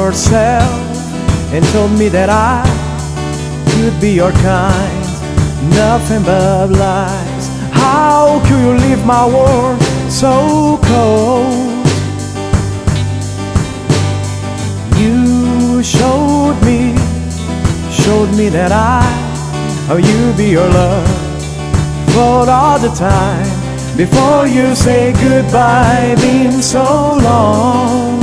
yourself and told me that I could be your kind. Nothing but lies. How could you leave my world so cold? You showed me that how you be your love for all the time. Before you say goodbye, been so long,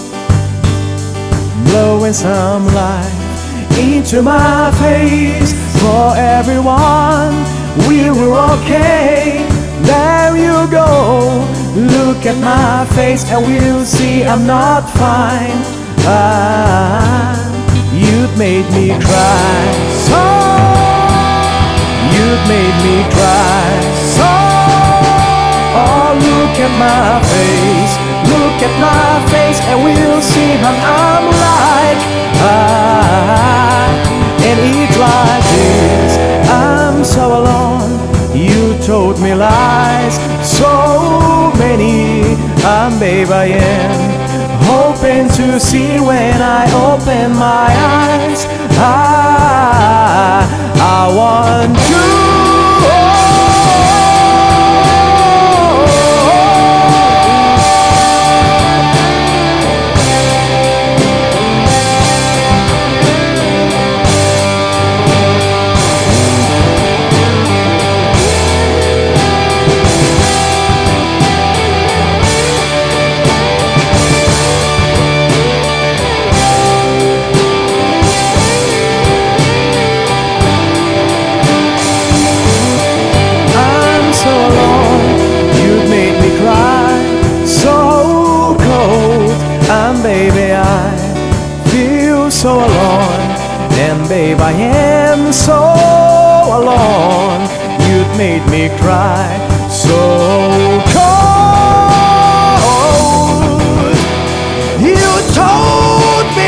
blowing some light into my face. For everyone, we were okay. There you go, look at my face and we'll see I'm not fine. You'd made me cry so, you'd made me cry so. Oh, look at my face, look at my face and we'll see how I'm like. And it's like this, I'm so alone. You told me lies, so many. Babe, I am hoping to see when I open my eyes. I want you. Baby, I feel so alone, and babe, I am so alone. You'd made me cry so cold. You told me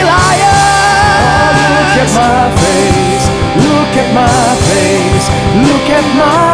liar. Look at my face, look at my face, look at my